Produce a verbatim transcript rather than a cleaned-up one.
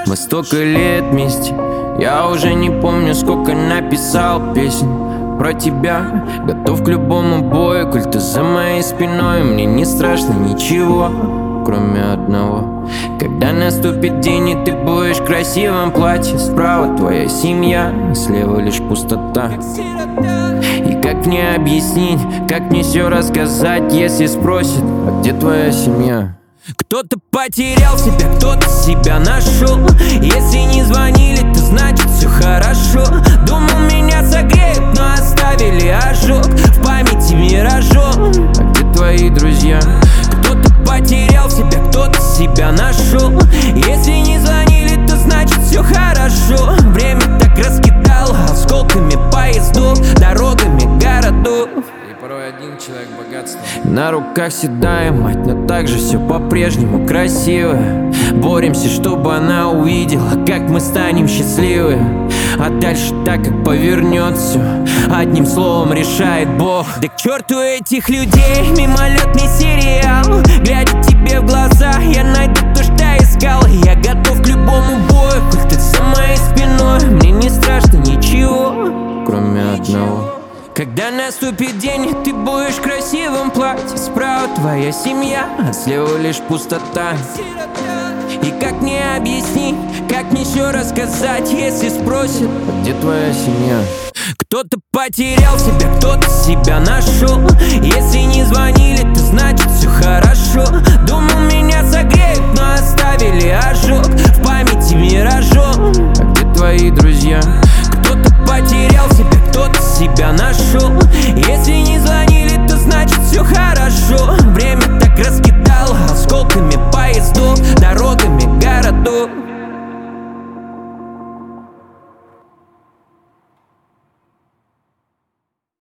Мы столько лет вместе, я уже не помню, сколько написал песен про тебя. Готов к любому бою, коль ты за моей спиной. Мне не страшно ничего, кроме одного. Когда наступит день и ты будешь в красивом платье, справа твоя семья, слева лишь пустота. И как мне объяснить, как мне все рассказать, если спросят, а где твоя семья? Кто-то потерял себя, кто-то себя нашел. Если не звонили, то значит все хорошо. Думал, меня согреют, но оставили ожог в памяти миражом. А где твои друзья? Кто-то потерял себя, кто-то себя нашел. Если не звонили, то значит все хорошо. Время так раскидало осколками поездов, дорогами городов. Порой один человек богатства. На руках седая мать, но также все по-прежнему красиво. Боремся, чтобы она увидела, как мы станем счастливы. А дальше так, как повернется, одним словом решает Бог. Да к черту этих людей, мимолетный сериал. Глядя тебе в глаза, я найду то, что искал. Я готов к любому бою, коль ты за моей спиной. Мне не страшно ничего, кроме одного. Когда наступит день, ты будешь в красивом платье, справа твоя семья, а слева лишь пустота. И как мне объяснить, как мне все рассказать, если спросят, а где твоя семья? Кто-то потерял себя, кто-то себя нашел. Если не звонили, то значит все хорошо. Думал, меня согреют, но оставили ожог в памяти миражом. А где твои друзья? Кто-то потерял себя, кто-то себя нашел.